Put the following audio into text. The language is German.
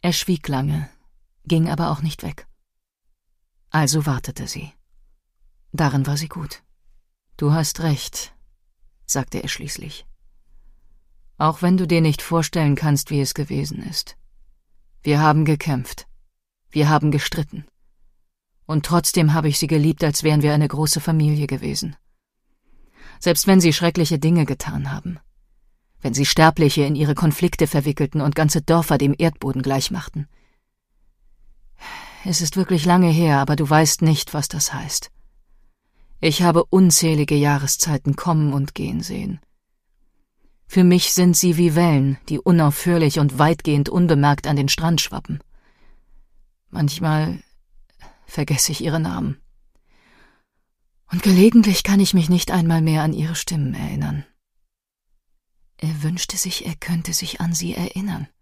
Er schwieg lange, ging aber auch nicht weg. Also wartete sie. Darin war sie gut. »Du hast recht«, sagte er schließlich. »Auch wenn du dir nicht vorstellen kannst, wie es gewesen ist. Wir haben gekämpft. Wir haben gestritten. Und trotzdem habe ich sie geliebt, als wären wir eine große Familie gewesen. Selbst wenn sie schreckliche Dinge getan haben. Wenn sie Sterbliche in ihre Konflikte verwickelten und ganze Dörfer dem Erdboden gleichmachten. Es ist wirklich lange her, aber du weißt nicht, was das heißt. Ich habe unzählige Jahreszeiten kommen und gehen sehen. Für mich sind sie wie Wellen, die unaufhörlich und weitgehend unbemerkt an den Strand schwappen. Manchmal vergesse ich ihre Namen. Und gelegentlich kann ich mich nicht einmal mehr an ihre Stimmen erinnern.« Er wünschte sich, er könnte sich an sie erinnern.